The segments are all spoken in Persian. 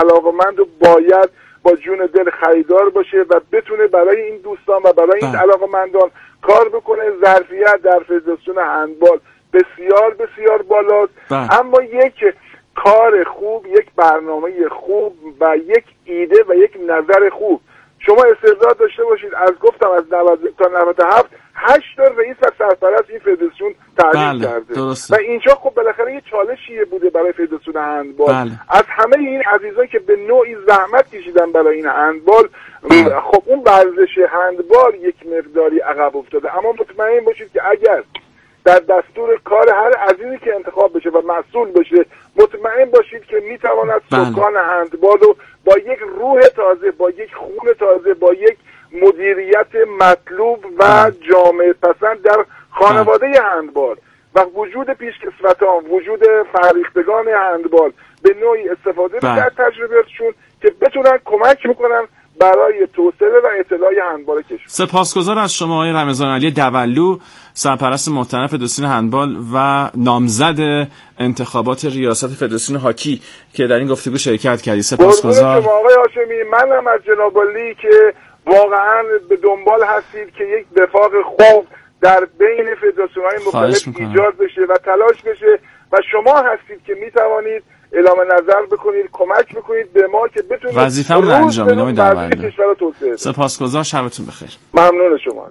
علاقه‌مند و باید با جون دل خریدار باشه و بتونه برای این دوستان و برای این علاقه‌مندان کار بکنه. ظرفیت در فدراسیون هندبال بسیار بسیار بالاست، اما یک کار خوب، یک برنامه خوب و یک ایده و یک نظر خوب، شما استعداد داشته باشید. از گفتم از 90 تا 97 8 تا رئیس و سرپرست این فدراسیون تعیین کرده درسته. و اینجا خب بالاخره یه چالشیه بوده برای فدراسیون هندبال. از همه این عزیزایی که به نوعی زحمت کشیدن برای این هندبال، خب اون ورزش هندبال یک مقداری عقب افتاده، اما مطمئن باشید که اگر در دستور کار هر عزیزی که انتخاب بشه و مسئول بشه، مطمئن باشید که میتواند سکان هندبال رو با یک روح تازه، با یک خون تازه، با یک مدیریت مطلوب و جامعه پسند در خانواده هندبال و وجود پیشکسوتان، وجود فرهیختگان هندبال به نوعی استفاده بکنن از تجربیاتشون که بتونن کمک بکنن برای توسعه و اطلاع هندبال کشور. سپاسگزار از شما آقای رمضان علی دولو، سرپرست محترم فدراسیون هندبال و نامزد انتخابات ریاست فدراسیون هاکی که در این گفتگو شرکت کردید. سپاسگزار. شما آقای هاشمی، منم از جناب علی که واقعا به دنبال هستید که یک وفاق خوب در بین فدراسیون‌های مختلف ایجاد بشه و تلاش بشه و شما هستید که میتوانید اعلام نظر بکنید، کمک بکنید به ما که بتونید وظیفه‌مون رو انجام بدیم. در کشور رو توسعه. سپاسگزار، شبتون بخیر. ممنون شما.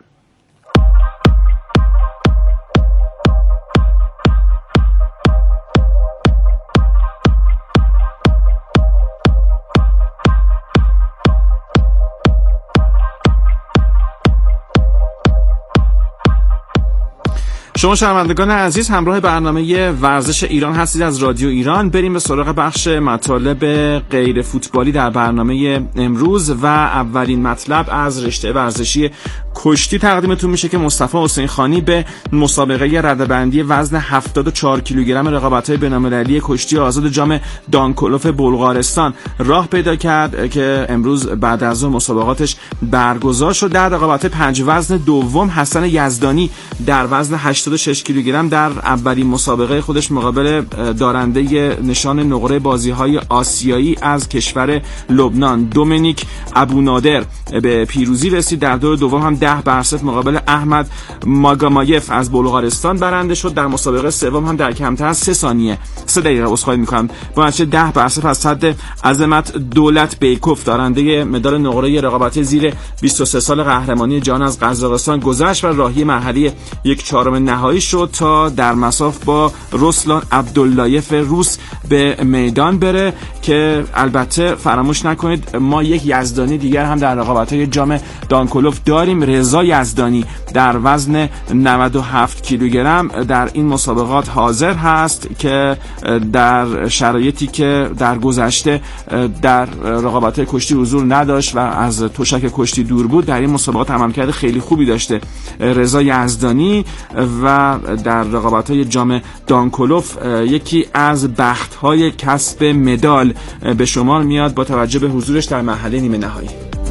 شما شنوندگان عزیز همراه برنامه ورزش ایران هستید از رادیو ایران. بریم به سراغ بخش مطالب غیر فوتبالی در برنامه امروز و اولین مطلب از رشته ورزشی کشتی تقدیمتون میشه که مصطفی حسین خانی به مسابقه رده‌بندی وزن 74 کیلوگرم رقابت‌های بین‌المللی کشتی آزاد جام دانکولوف بلغارستان راه پیدا کرد که امروز بعد از اون مسابقاتش برگزار شد. در رقابت 5 وزن دوم حسن یزدانی در وزن 86 کیلوگرم در اولین مسابقه خودش مقابل دارنده نشان نقره بازی‌های آسیایی از کشور لبنان دومینیک ابونادر به پیروزی رسید. در دور دوم هم 10-0 مقابل احمد ماگامایف از بلغارستان برنده شد. در مسابقه سوم هم در کمتر از 3 دقیقه عذرخواهی می‌کنم با نتیجه 10-0 از صد عظمت دولت بیکوف دارنده مدال نقره رقابت زیر 23 سال قهرمانی جهان از قزاقستان گذشت و راهی مرحله 1/4 نهایی شد تا در مصاف با رسلان عبداللایف روس به میدان بره که البته فراموش نکنید ما یک یزدانی دیگر هم در رقابت‌های جام دانکولوف داریم. رضا یزدانی در وزن 97 کیلوگرم در این مسابقات حاضر هست که در شرایطی که در گذشته در رقابت‌های کشتی حضور نداشت و از تشک کشتی دور بود، در این مسابقات عملکرد خیلی خوبی داشته رضا یزدانی و در رقابت‌های جام دانکولوف یکی از بخت‌های کسب مدال به شمار میاد با توجه به حضورش در مرحله نیمه نهایی.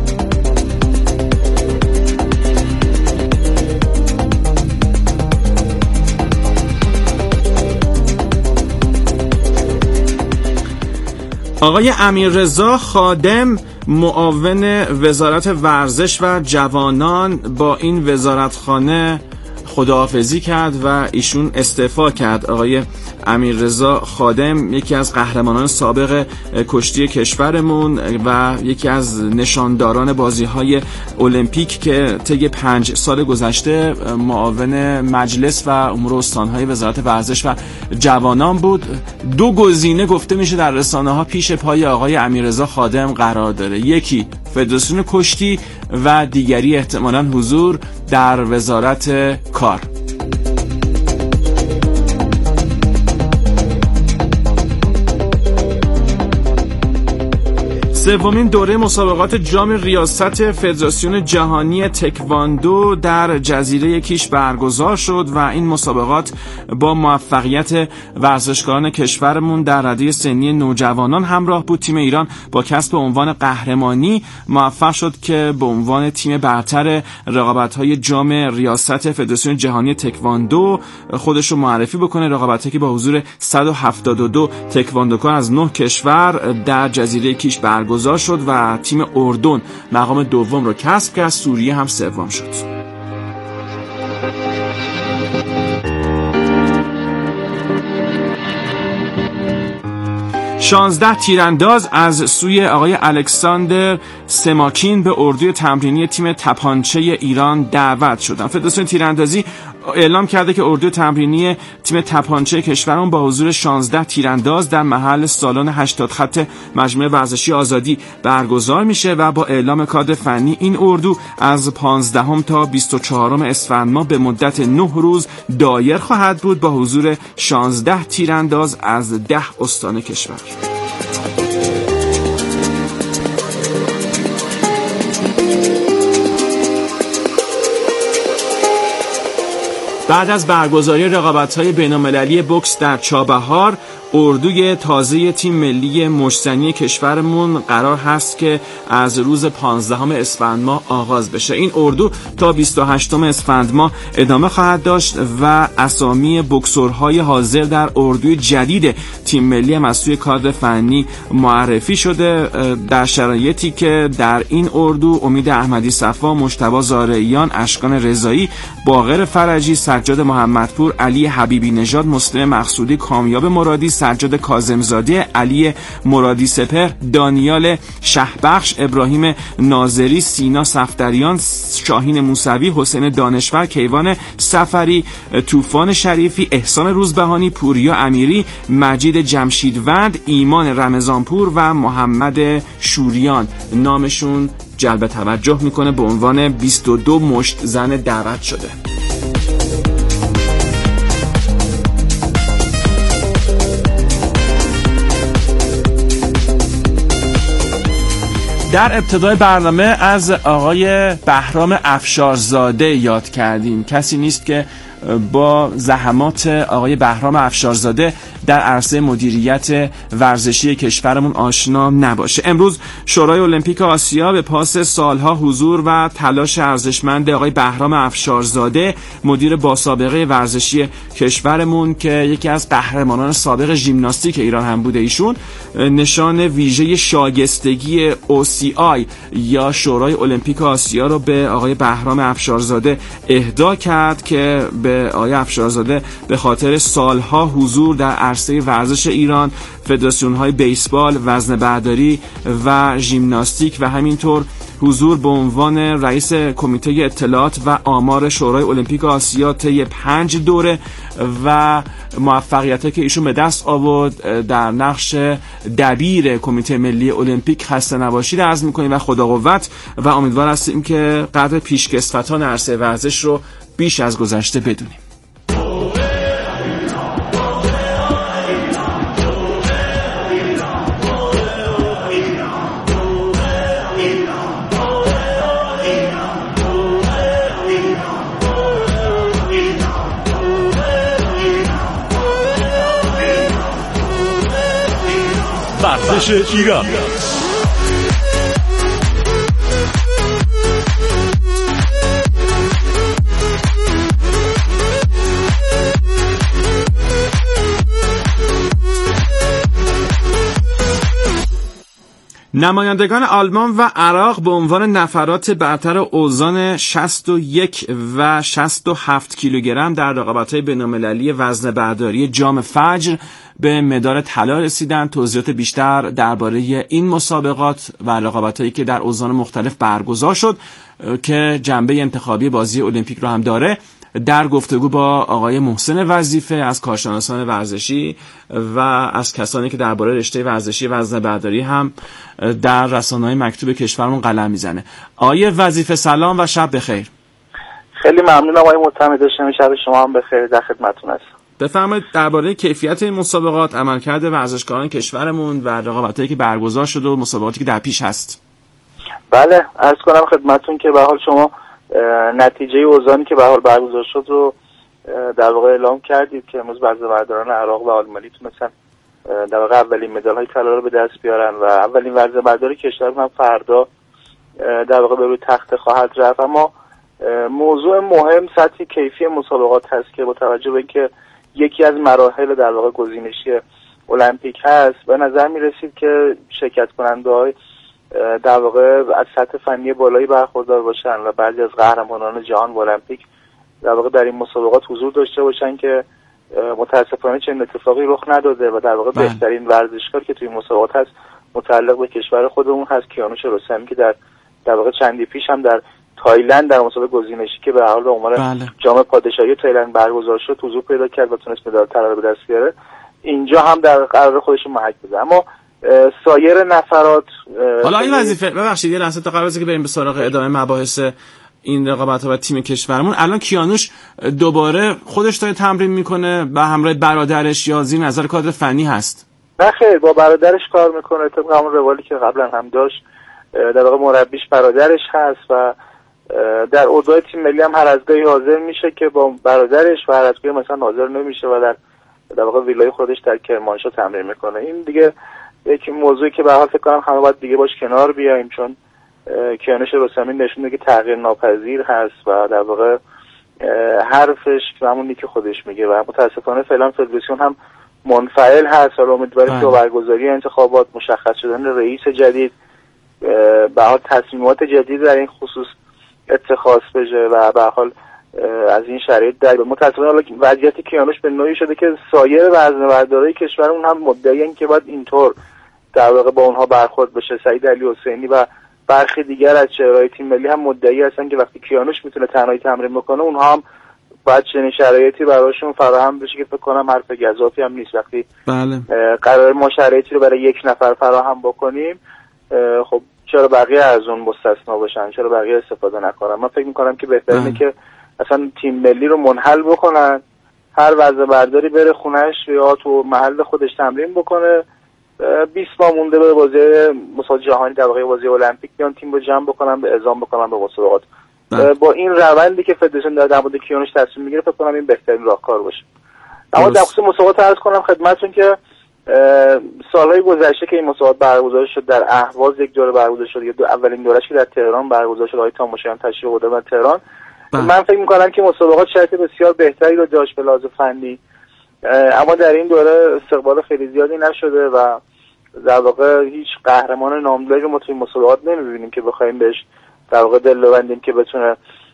آقای امیررضا خادم معاون وزارت ورزش و جوانان با این وزارتخانه خداحافظی کرد و ایشون استعفا کرد. آقای امیررضا خادم یکی از قهرمانان سابق کشتی کشورمون و یکی از نشانداران بازی‌های المپیک که طی 5 سال گذشته معاون مجلس و امور استان‌های وزارت ورزش و جوانان بود. 2 گزینه گفته میشه در رسانه‌ها پیش پای آقای امیررضا خادم قرار داره، یکی فدراسیون کشتی و دیگری احتمالاً حضور در وزارت کار. سومین دوره مسابقات جام ریاست فدراسیون جهانی تکواندو در جزیره کیش برگزار شد و این مسابقات با موفقیت ورزشکاران کشورمون در رده سنی نوجوانان همراه بود. تیم ایران با کسب عنوان قهرمانی موفق شد که به عنوان تیم برتر رقابت‌های جام ریاست فدراسیون جهانی تکواندو خودش رو معرفی بکنه. رقابت‌هایی که با حضور 172 تکواندوکار از 9 کشور در جزیره کیش برگزار شد و تیم اردن مقام دوم رو کسب کرد، سوریه هم سوم شد. 16 تیرانداز از سوی آقای الکساندر سماکین به اردوی تمرینی تیم تپانچه ایران دعوت شدند. فدراسیون تیراندازی اعلام کرده که اردوی تمرینی تیم تپانچه کشورمون با حضور 16 تیرانداز در محل سالن 80 خط مجمع ورزشی آزادی برگزار میشه و با اعلام کادر فنی این اردو از 15 تا 24 اسفند ماه به مدت 9 روز دایر خواهد بود با حضور 16 تیرانداز از 10 استان کشور. بعد از برگزاری رقابت‌های بین‌المللی بوکس در چابهار، اردوی تازه تیم ملی مشت‌زنی کشورمون قرار هست که از روز 15 اسفند ماه آغاز بشه. این اردو تا 28 اسفند ماه ادامه خواهد داشت و اسامی بوکسورهای حاضر در اردوی جدید تیم ملی هم از سوی کادر فنی معرفی شده، در شرایطی که در این اردو امید احمدی صفا، مجتبی زارعیان، اشکان رضایی، باقر فرجی، سجاد محمدپور، علی حبیبی نژاد، مسلم مقصودی، کامیاب مرادی، سجاد کاظمزاده، علی مرادی سپهر، دانیال شهبخش، ابراهیم ناظری، سینا صفدریان، شاهین موسوی، حسین دانشور، کیوان سفری، طوفان شریفی، احسان روزبهانی، پوریا امیری، مجید جمشیدوند، ایمان رمضانپور و محمد شوریان نامشون جلب توجه میکنه به عنوان 22 مشت زن دعوت شده. در ابتدای برنامه از آقای بهرام افشارزاده یاد کردیم. کسی نیست که با زحمات آقای بهرام افشارزاده در عرصه مدیریت ورزشی کشورمون آشنا نباشه. امروز شورای المپیک آسیا به پاس سالها حضور و تلاش ارزشمند آقای بهرام افشارزاده، مدیر با سابقه ورزشی کشورمون که یکی از قهرمانان سابق ژیمناستیک ایران هم بوده، ایشون نشان ویژه شایستگی OCI یا شورای المپیک آسیا رو به آقای بهرام افشارزاده اهدا کرد که به آقای افشارزاده به خاطر سالها حضور در عرصه ورزش ایران، فدراسیون‌های بیسبال، وزنه‌برداری و ژیمناستیک و همینطور حضور به عنوان رئیس کمیته اطلاعات و آمار شورای المپیک آسیا طی 5 دوره و موفقیتی که ایشون به دست آورد در نقش دبیر کمیته ملی المپیک خسته نباشید عرض می‌کنیم و خدا قوت و امیدوار هستیم که قدر پیشکسوتان عرصه ورزش رو بیش از گذشته بدونیم. ورزش ایران. نمایندگان آلمان و عراق به عنوان نفرات برتر اوزان 61 و 67 کیلوگرم در رقابت‌های بین‌المللی وزنه‌برداری جام فجر به مدال طلا رسیدند. توضیحات بیشتر درباره این مسابقات و رقابت‌هایی که در اوزان مختلف برگزار شد که جنبه انتخابی بازی المپیک رو هم داره در گفتگو با آقای محسن وظیفه از کارشناسان ورزشی و از کسانی که درباره رشته ورزشی وزنه‌برداری هم در رسانه‌های مکتوب کشورمون قلم میزنه. آقای وظیفه سلام و شب بخیر. خیلی ممنونم آقای معتمد، شب شما هم بخیر، در خدمتتون هستم. بفرمایید درباره کیفیت این مسابقات، عملکرد ورزشکاران کشورمون و رقابتایی که برگزار شده و مسابقاتی که در پیش هست. بله، عرض کنم خدمتتون که به حال شما نتیجه اوزانی که به حال برگزار شد رو در واقع اعلام کردید که امروز ورزشکاران عراق و آلمانی تونستن در واقع اولین مدال‌های طلا رو به دست بیارن و اولین ورزشکار کشور هم فردا در واقع به روی تخت خواهد رفت. اما موضوع مهم سطح کیفی مسابقات هست که با توجه به اینکه یکی از مراحل در واقع گزینشی المپیک هست، به نظر می رسید که شرکت کننده‌های در واقع از سطح فنی بالایی برخوردار باشن و بعضی از قهرمانان جهان المپیک در واقع در این مسابقات حضور داشته باشن که متاسفانه چنین اتفاقی رخ نداده و در واقع بهترین ورزشکار که توی مسابقات هست متعلق به کشور خودمون هست، کیانوش رستمی، که در واقع چندی پیش هم در تایلند در مسابقه گزینشی که به حال به عنوان جام پادشاهی تایلند برگزار شد حضور پیدا کرد و تونست مدال طلا رو به دست بیاره. اینجا هم در قرار خودش محک بده. اما سایر نفرات حالا این وظیفه ببخشید یه لحظه تا قبل از اینکه بریم به سراغ ادامه مباحث این رقابت‌ها و تیم کشورمون، الان کیانوش دوباره خودش داره تمرین میکنه و همراه برادرش یا زیر نظر کادر فنی هست؟ نه خیر، با برادرش کار میکنه طبق همون روالی که قبلا هم داشت. در واقع مربیش برادرش هست و در اردوهای تیم ملی هم هر از گاهی حاضر میشه که با برادرش و هر از گاهی مثلا حاضر نمیشه و در واقع ویلای خودش در کرمانشاه تمرین میکنه. این دیگه یک موضوعی که به هر حال فکر کنم همه باید دیگه باش کنار بیایم، چون کیانوش رستمی نشون میده که تغییر ناپذیر هست و در واقع حرفش همونی که خودش میگه و متاسفانه فعلا فدراسیون هم منفعل هست. حالا امیدواریم که با برگزاری انتخابات، مشخص شدن رئیس جدید، به حال تصمیمات جدید در این خصوص اتخاذ بشه و به حال از این شرایط در متاسفانه حالا وضعیت کیانوش به نوعی شده که سایر وزنه‌بردارای کشورمون هم مدعیان که باید اینطور در واقع با اونها برخورد بشه. سعید علی حسینی و برخی دیگر از چهره‌های تیم ملی هم مدعی هستن که وقتی کیانوش میتونه تنهایی تمرین بکنه اونها هم باید چنین شرایطی براشون فراهم بشه که فکر کنم حرف گزافی هم نیست. وقتی قرار ما شرایطی رو برای یک نفر فراهم بکنیم، خب چرا بقیه از اون مستثنا باشن، چرا بقیه استفاده نکنن؟ من فکر میکنم که بهتره که اصلا تیم ملی رو منحل بکنن، هر وزنه‌برداری بره خونش یا تو محل خودش تمرین بکنه، 20 ماه مونده به بازی مسابقات جهانی در واقع بازی المپیک بیان تیم رو جمع بکنن، به اعزام بکنن به مسابقات. با این روندی که فدراسیون در مورد کیانوش تصمیم میگیره فکر کنم این بهترین راهکار باشه. اما در خصوص مسابقات عرض کنم خدمتتون که سالهای گذشته که این مسابقات برگزار شد، در اهواز یک دوره برگزار شد، یا اولین دورش که در تهران برگزار شد، آقای تاماشایان تشریف بردن در تهران. من فکر می‌کنم که مسابقات شرایط بسیار بهتری رو داشت به لحاظ فنی، اما در این دوره استقبال خیلی زیادی نشده و در واقع هیچ قهرمان نامداری رو ما توی مسابقات نمی‌بینیم که بخوایم بهش در واقع دل ببندیم که بتونه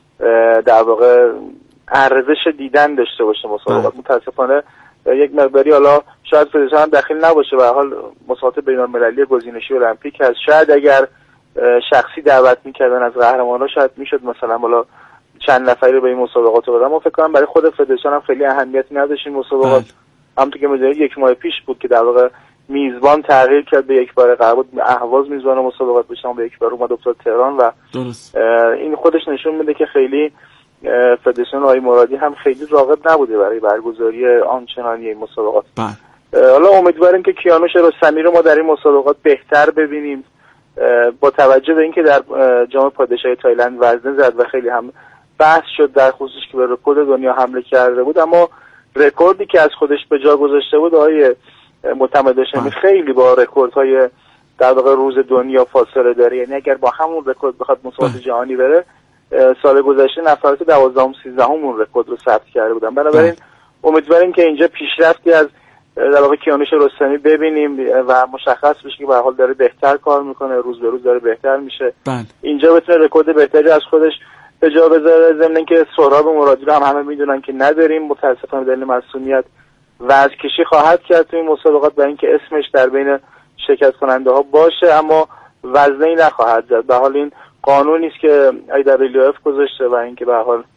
در واقع ارزش دیدن داشته باشه مسابقات. متاسفانه یک مقداری حالا شاید فدراسیون هم دخیل نباشه، به هر حال مسابقات بین‌المللی گزینشی المپیک هست. شاید اگر شخصی دعوت می‌کردن از قهرمان‌ها شاید میشد مثلا حالا چند نفری رو به این مسابقات بردن. ما فکر کنم برای خود فدراسیون هم خیلی اهمیتی نداشت این مسابقات. همونطور که می‌دونید یک ماه پیش بود که در واقع میزبان تغییر کرد، به یک بار قرار بود اهواز میزبان مسابقات بشه، به یک بار اومد افتاد تهران و این خودش نشون میده که خیلی فدراسیون آقای مرادی هم خیلی راغب نبوده برای برگزاری آنچنانی این مسابقات. حالا امیدواریم که کیانوش رستمی رو ما در این مسابقات بهتر ببینیم، با توجه به اینکه در جام پادشاهی تایلند وزنه زد و خیلی هم بحث شد در خصوص که به رکورد دنیا حمله کرده بود، اما رکوردی که از خودش به جا گذاشته بود آقای معتمد هاشمی خیلی با رکوردهای در واقع روز دنیا فاصله داره. یعنی اگر با همون رکورد بخواد مسابقات جهانی بره، سال گذشته نفرات 12 و 13 اون رکورد رو ثبت کرده بودن. بنابراین امیدواریم که اینجا پیشرفتی از در واقع کیانوش رستمی ببینیم و مشخص بشه که به هر حال داره بهتر کار میکنه، روز به روز داره بهتر میشه. اینجا بتونه رکورد بهتری از خودش به جا بذاره، ضمن اینکه سهراب مرادی رو هم همه میدونن که نداریم، متاسفانه به دلیل مسئولیت وزن‌کشی خواهد کرد تو این مسابقات برای اینکه اسمش در بین شرکت کننده ها باشه، اما وزنی نخواهد زد. به حال این قانونی است که IAAF گذاشته و اینکه به هر حال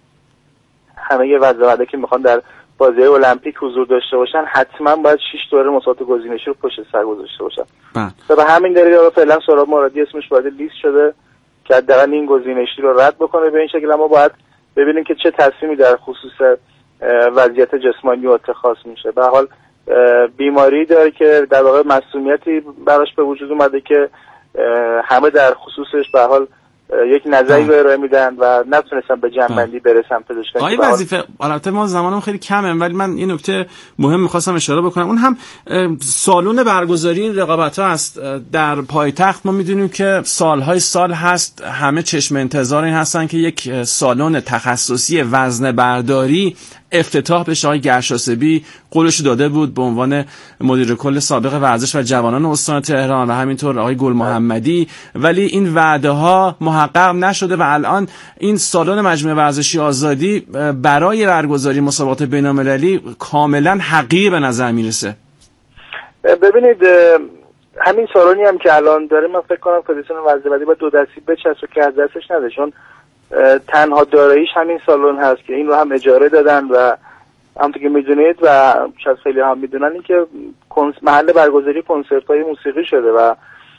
همه وزنه‌برداری که میخوان در بازی المپیک حضور داشته باشن حتما باید 6 دوره مسابقات گزینشی رو پشت سر گذاشته باشن. به همین دلیل فعلا سهراب مرادی اسمش وارد لیست شده که حداقل این گزینشی رو رد بکنه. به این شکل ما باید ببینیم که چه تصمیمی در خصوص وضعیت جسمانی اتخاذ میشه. به حال بیماری داره که در واقع مسئولیتی براش به وجود اومده که همه در خصوصش به حال یک نظری رو ارائه میدن و نتونستن به جمع‌بندی برسن پزشکان. آقای وظیفه، البته ما زمانم خیلی کمه، ولی من یه نکته مهم می‌خواستم اشاره بکنم. اون هم سالن برگزاری این رقابت‌ها است. در پایتخت ما می‌دونیم که سال‌های سال هست همه چشم انتظار این هستن که یک سالن تخصصی وزنه برداری افتتاح بشه. آقای گرشاسبی قولش داده بود به عنوان مدیر کل سابق ورزش و جوانان استان تهران و همینطور آقای گل محمدی، ولی این وعده ها محقق نشده و الان این سالن مجمع ورزشی آزادی برای برگزاری مسابقات بین‌المللی کاملا حقیر به نظر میرسه. ببینید همین سالنی هم که الان داره، من فکر کنم فدراسیون ورزش با دو دستی بچسبه که از دستش نده، چون تنها داراییش همین سالن هست که این رو هم اجاره دادن و همونطور که میدونید و شاید خیلی هم میدونن این که محل برگزاری کنسرت‌های موسیقی شده و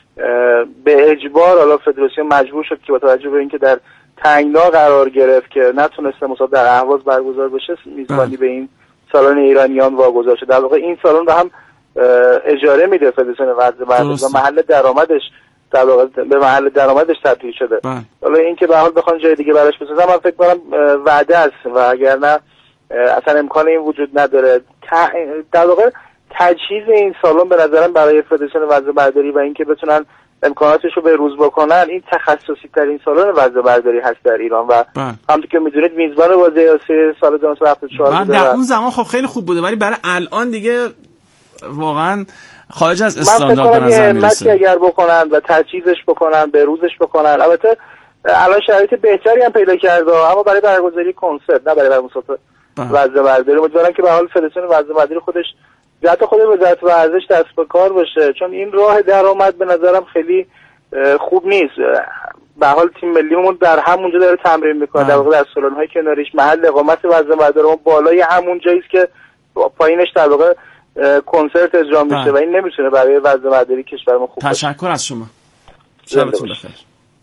به اجبار حالا فدراسیون مجبور شد که با توجه به اینکه در تنگنا قرار گرفت که نتونسته مسابقه در اهواز برگزار بشه، میزبانی به این سالن ایرانیان واگذار شد. در واقع این سالن رو هم اجاره میده فدراسیون ورزش و محل درآمدش در واقع به محل درآمدش تبدیل شده. حالا این که به حال بخوان جای دیگه براش بسازن، من فکر کنم وعده است و اگر نه اصلا امکان این وجود نداره. در واقع تجهیز این سالن به نظرم برای فدراسیون وزنه برداری و اینکه بتونن امکاناتش رو به روز بکنن، این تخصصی ترین سالن وزنه برداری هست در ایران و همونطور که میدونید میزبان بازی آسیا سال 2074 بوده. در اون زمان خب خیلی خوب بوده، ولی برای الان دیگه واقعا خارج از استاندارد به نظر میرسه. اگر بکنن و تجهیزش بکنن، به روزش بکنن، البته الان شرایط بهتری هم پیدا کرده، اما برای برگزاری کنسرت نه برای مسابقه وزنه برداری. امیدوارم که به حال فدراسیون وزنه برداری خودش حتی خود وزارت ورزش دست به کار باشه، چون این راه درآمد به نظرم خیلی خوب نیست. به حال تیم ملیمون در همونجا داره تمرین میکنه، در واقع در سالن‌های کناریش محل اقامت وزنه برداری بالای همون جاییست که پایینش در واقع کنسرت اجرا میشه و این نمیتونه برای وزنه برداری کشورمون خوب باشه. تشکر از شما. شبتون بخیر.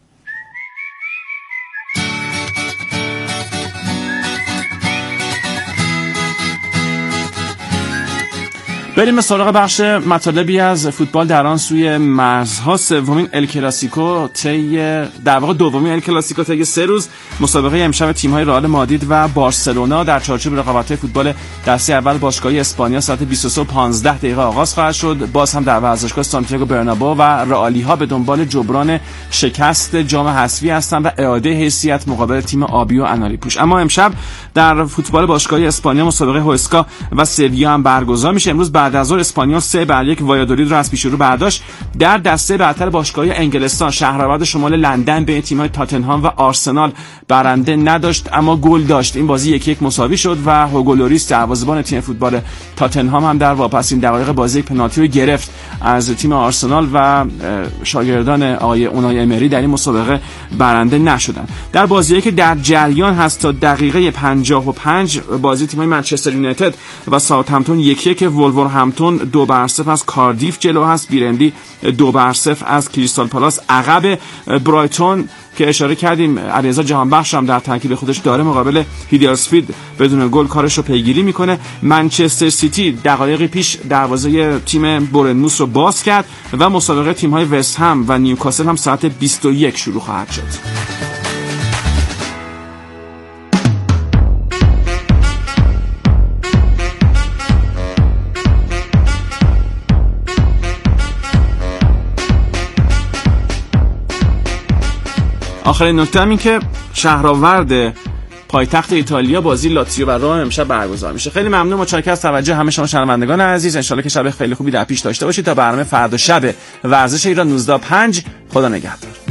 بریم به سراغ بخش مطالبی از فوتبال در آن سوی مرزها. سومین ال کلاسیکو در واقع دومین ال کلاسیکو طی 3 روز مسابقه امشب تیم‌های رئال مادرید و بارسلونا در چارچوب رقابت‌های فوتبال دسته اول باشگاهی اسپانیا ساعت 23:15 آغاز خواهد شد. باز هم در ورزشگاه سانتیاگو برنابئو و رئالی‌ها به دنبال جبران شکست جام حذفی هستند و اعاده حیثیت مقابل تیم آبی و انالیپوش. اما امشب در فوتبال باشگاهی اسپانیا مسابقه هوسکا و سویا هم برگزار میشه. امروز بعد از ظهر اسپانیول 3-1 وایادولید رو از پیش رو برداشت. در دسته برتر باشگاهی انگلستان شهرآباد شمال لندن بین تیم‌های تاتنهام و آرسنال برنده نداشت اما گل داشت. این بازی 1-1 مساوی شد و هوگو لوریس دروازه‌بان تیم فوتبال تاتنهام هم در واپسین دقایق بازی پنالتی رو گرفت از تیم آرسنال و شاگردان آقای اونای امری در این مسابقه برنده نشدند. در بازی‌ای که در جریان هست تا دقیقه 55 بازی تیم‌های منچستر یونایتد و ساوثهمپتون 1-1 ولورهمپتون 2-0 از کاردیف جلو هست. بیرندی 2-0 از کریستال پالاس عقب. برایتون که اشاره کردیم علیرضا جهانبخش هم در ترکیب خودش داره مقابل هیدرسفیلد بدون گل کارش رو پیگیری میکنه. منچستر سیتی دقایقی پیش دروازه تیم بورنموث رو باز کرد و مسابقه تیم‌های وست هم و نیوکاسل هم ساعت 21 شروع خواهد شد. آخرین نکته هم این که شهرآورد پایتخت ایتالیا بازی لاتزیو و روم امشب برگزار میشه. خیلی ممنون، متشکرم از توجه همه شما شنوندگان عزیز. ان شاءالله که شب خیلی خوبی در پیش داشته باشید تا برنامه فردا شب ورزش ایران 19:05. خدا نگهدار.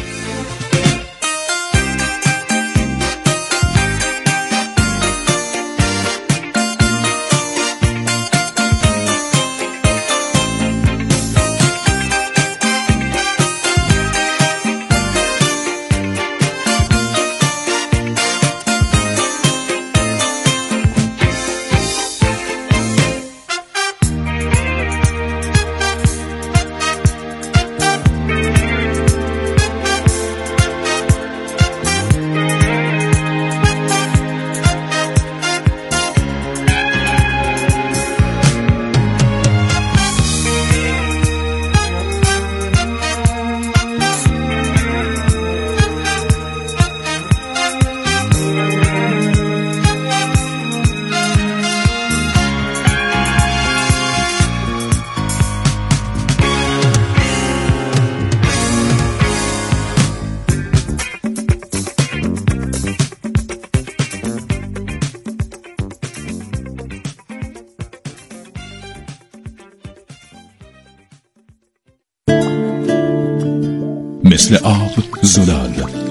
مثل آب زلال،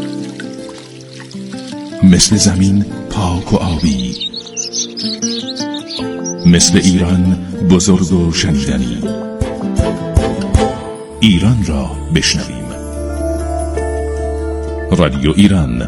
مثل زمین پاک و آبی، مثل ایران بزرگ و شنیدنی. ایران را بشنویم. رادیو ایران.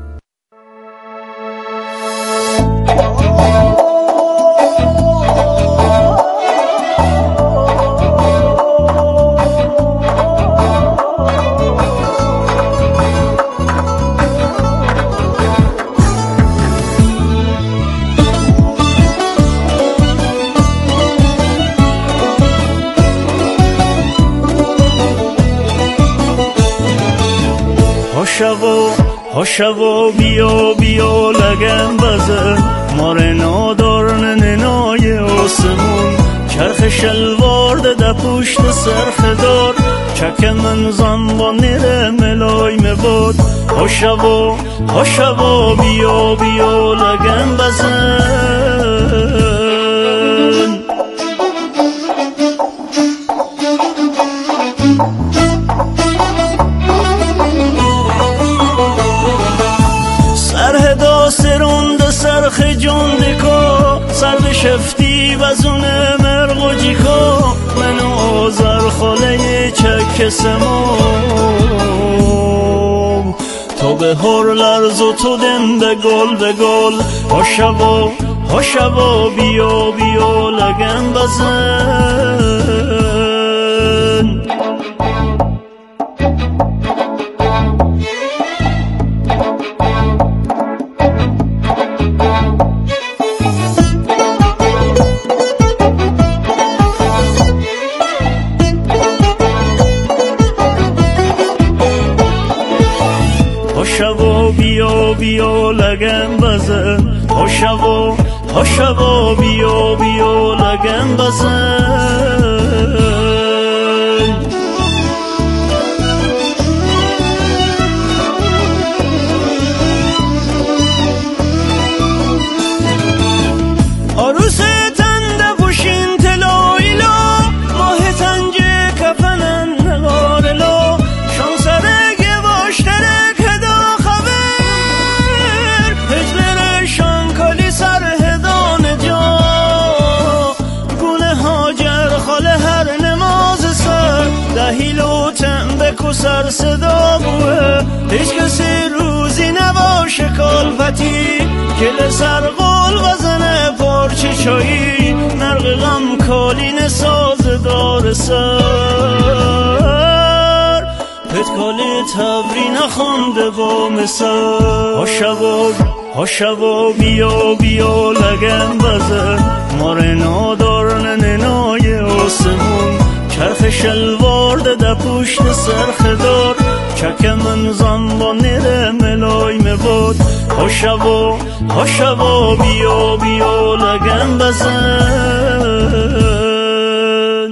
هاشو بیا بیا لگن بزن ماره نادار ننای آسمون، چرخ شلوار ده پشت سرخ دار، چک من زنبان نره ملای مباد. هاشو بیا بیا لگن بزن. سرخ جاندکا سرد شفتی وزونه مرغوجیکا، منو آزر خاله چک سمام، تا به هر لرز و تو دم به گل. هاشو بیا بیا لگن بزن. بیا لگن بزن، هاشو بیا بیا لگن بزن. عروس تنده پوشین تلایلا، ماه تنجه کفنن نگارلا، شانسره گواشتره بکو سر صدا بوه، هیچ کسی روزی نباشه کالفتی که لسر قول بزنه پارچه چایی، نرق غم کالین ساز دار سر، پتکالی تبری نخونده با مثل. هاشو بیا بیا لگن بزن ماره نادار ننای آسمون، چرخ شلوار ده پشت سرخ دار، چک من زنبان نره ملای مباد. هاشو بیا بیا لگن بزن.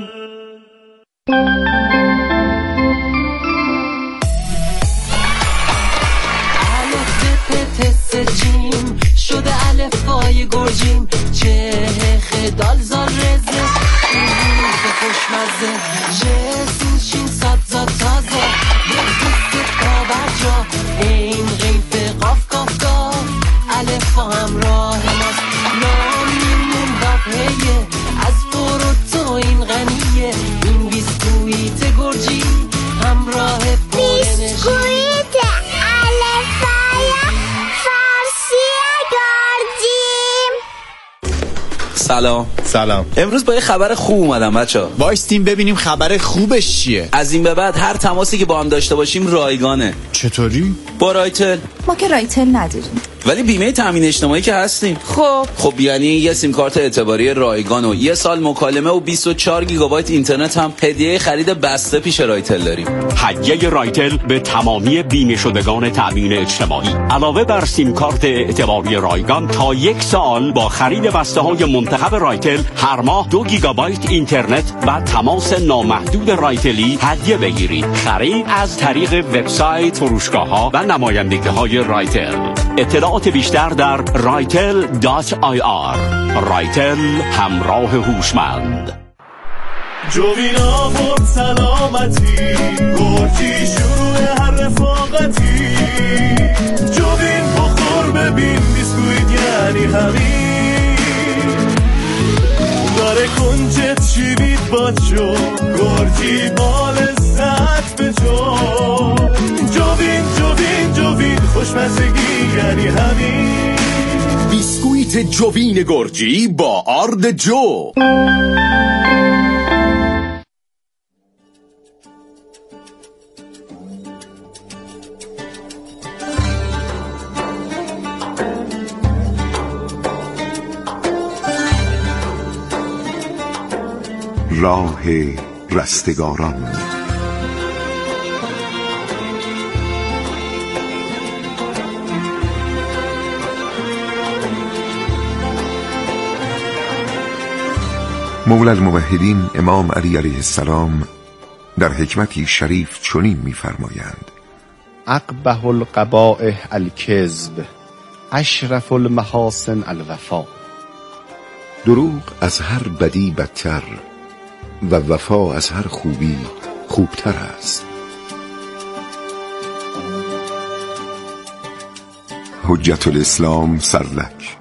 جیم شده الفای گرجیم، چه خدال زار رزه خوشمزه، جسین شین صد زاد تازه، یک کابرجا این غیف قاف قاف قاف، الف و همراه ماست نامیمون وفهیه، از برو تو این غنیه، این بیسکویت گرجی همراه پرنشی. بیسکویت الفای فارسی گرجیم. سلام. امروز با یه خبر خوب اومدم بچه‌ها. وایستیم ببینیم خبر خوبش چیه. از این به بعد هر تماسی که با هم داشته باشیم رایگانه. چطوری؟ با رایتل. ما که رایتل نداریم. ولی بیمه تامین اجتماعی که هستیم. خب یعنی یه سیم کارت اعتباری رایگان و یه سال مکالمه و 24 گیگابایت اینترنت هم هدیه خرید بسته پیش رایتل داریم. هدیه رایتل به تمامی بیمه شدگان تامین اجتماعی. علاوه بر سیم کارت اعتباری رایگان تا 1 سال با خرید بسته های منتخب رایتل هر ماه 2 گیگابایت اینترنت و تماس نامحدود رایتلی هدیه بگیرید. خرید از طریق وبسایت، فروشگاه‌ها و نمایندگی‌های رایتل. اطلاعات بیشتر در raitel.ir. رایتل، همراه هوشمند. جوینا پر سلامتی، گرجی شروع هر رفاقتی. جوین بخور ببین بیسکویت یعنی همین، داره کنجت شیبید باچو، گرجی بال لذت به جو. جوین جوین جوین خوشمزگی یعنی همین. بیسکویت جوین گرجی با آرد جو. راه رستگاران. مولا الموحدین امام علی علیه السلام در حکمتی شریف چنین می‌فرمایند: اقبح القبائح الکذب، اشرف المحاسن الوفا. دروغ از هر بدی بدتر و وفا از هر خوبی خوبتر است. حجت الاسلام سرلک.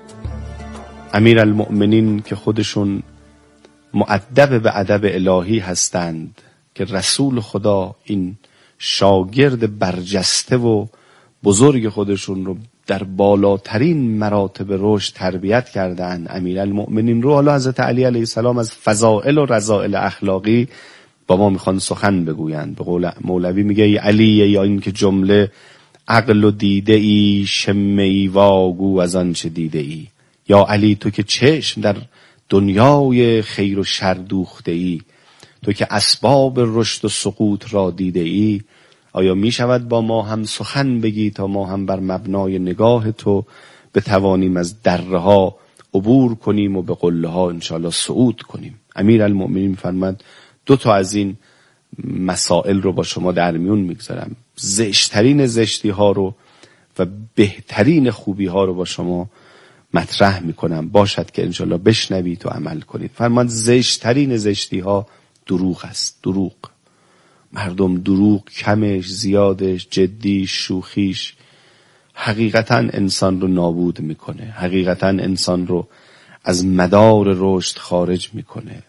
امیر المؤمنین که خودشون مؤدب به ادب الهی هستند، که رسول خدا این شاگرد برجسته و بزرگ خودشون رو در بالاترین مراتب رشد تربیت کردن، امیرالمؤمنین رو، حالا حضرت علی علیه السلام از فضائل و رذائل اخلاقی با ما میخوان سخن بگویند. به قول مولوی میگه ای علی، یا این که جمله عقل و دیده ای، شمه ای واگو از آنچه دیده ای. یا علی تو که چشم در دنیای خیر و شر دوخته ای، تو که اسباب رشد و سقوط را دیده ای، آیا می شود با ما هم سخن بگی تا ما هم بر مبنای نگاه تو بتوانیم از درها عبور کنیم و به قله ها انشاءالله صعود کنیم. امیرالمؤمنین فرمود دو تا از این مسائل رو با شما در میون میگذارم، زشترین زشتی ها رو و بهترین خوبی ها رو با شما مطرح میکنم، باشد که انشاءالله بشنوید و عمل کنید. فرمود زشترین زشتی ها دروغ است. دروغ، مردم دروغ کمش زیادش، جدیش شوخیش حقیقتا انسان رو نابود میکنه، حقیقتا انسان رو از مدار رشد خارج میکنه.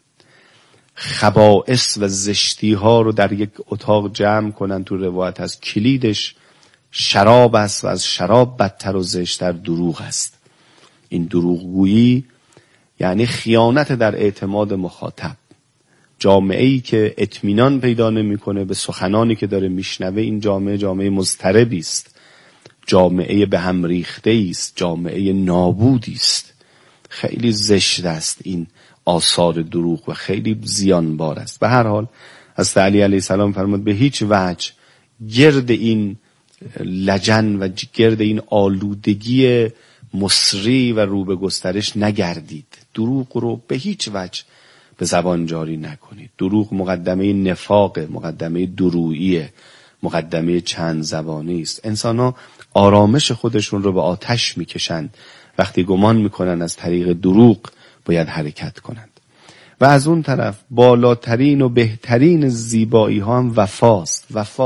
خبائث و زشتی ها رو در یک اتاق جمع کنن، تو روایت از کلیدش شراب است و از شراب بدتر و زشتر دروغ است. این دروغگویی یعنی خیانت در اعتماد مخاطب. جامعه‌ای که اطمینان پیدا نمی‌کنه به سخنانی که داره میشنوه، این جامعه مضطربی است، جامعه به هم ریخته است، جامعه نابودی است. خیلی زشت است این آثار دروغ و خیلی زیانبار است. به هر حال حضرت علی علیه السلام فرمود به هیچ وجه گرد این لجن و گرد این آلودگی مصری و رو به گسترش نگردید. دروغ رو به هیچ وجه به زبان جاری نکنید. دروغ مقدمه نفاق، مقدمه دروییه، مقدمه چند زبانی است. انسان‌ها آرامش خودشون رو به آتش میکشند وقتی گمان میکنن از طریق دروغ باید حرکت کنند. و از اون طرف بالاترین و بهترین زیبایی ها هم وفاست.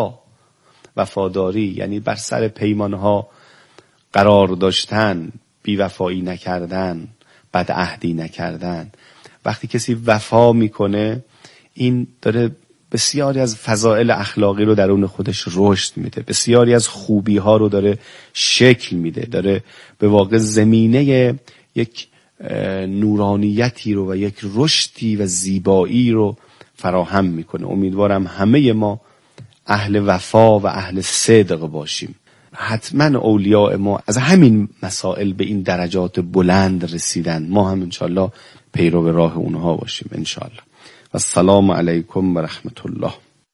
وفاداری، یعنی بر سر پیمانها قرار داشتن، بیوفایی نکردن، بدعهدی نکردن. وقتی کسی وفا میکنه، این داره بسیاری از فضائل اخلاقی رو درون خودش رشد میده، بسیاری از خوبی ها رو داره شکل میده، داره به واقع زمینه یک نورانیتی رو و یک رشدی و زیبایی رو فراهم میکنه. امیدوارم همه ما اهل وفا و اهل صدق باشیم. حتما اولیاء ما از همین مسائل به این درجات بلند رسیدن، ما هم انشالله پیرو راه اونها باشیم انشالله. و السلام علیکم و رحمت الله.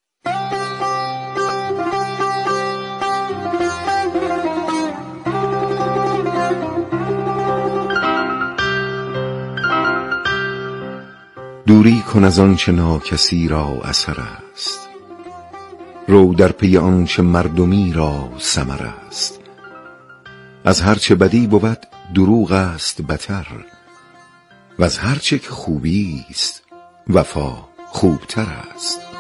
دوری کن از آنچه ناکسی را اثر است، رو در پی آنچه مردمی را ثمر است. از هرچه بدی بود دروغ است بتر، و از هرچه که خوبی است وفا خوبتر است.